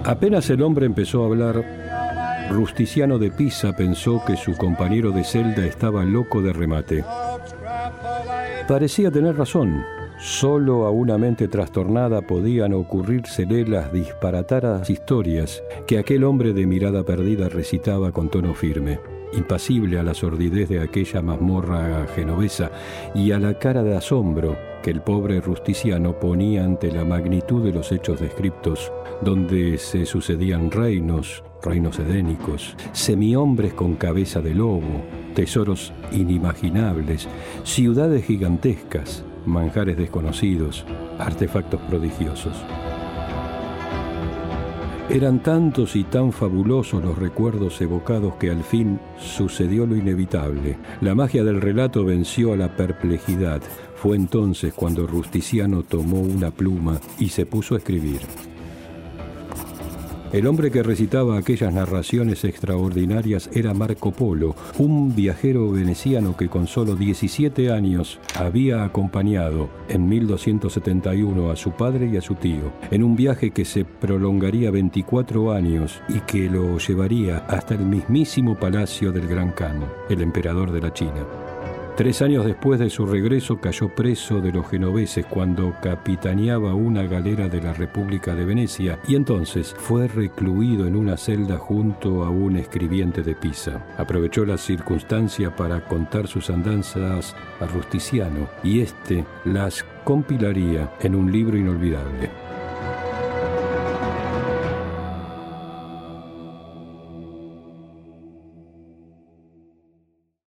Apenas el hombre empezó a hablar, Rusticiano de Pisa pensó que su compañero de celda estaba loco de remate. Parecía tener razón. Solo a una mente trastornada podían ocurrírsele las disparatadas historias que aquel hombre de mirada perdida recitaba con tono firme, impasible a la sordidez de aquella mazmorra genovesa y a la cara de asombro que el pobre Rusticiano ponía ante la magnitud de los hechos descriptos, donde se sucedían reinos edénicos, semihombres con cabeza de lobo, tesoros inimaginables, ciudades gigantescas, manjares desconocidos, artefactos prodigiosos. Eran tantos y tan fabulosos los recuerdos evocados que al fin sucedió lo inevitable. La magia del relato venció a la perplejidad. Fue entonces cuando Rusticiano tomó una pluma y se puso a escribir. El hombre que recitaba aquellas narraciones extraordinarias era Marco Polo, un viajero veneciano que con solo 17 años había acompañado en 1271 a su padre y a su tío, en un viaje que se prolongaría 24 años y que lo llevaría hasta el mismísimo palacio del Gran Khan, el emperador de la China. 3 años después de su regreso cayó preso de los genoveses cuando capitaneaba una galera de la República de Venecia y entonces fue recluido en una celda junto a un escribiente de Pisa. Aprovechó la circunstancia para contar sus andanzas a Rusticiano y éste las compilaría en un libro inolvidable.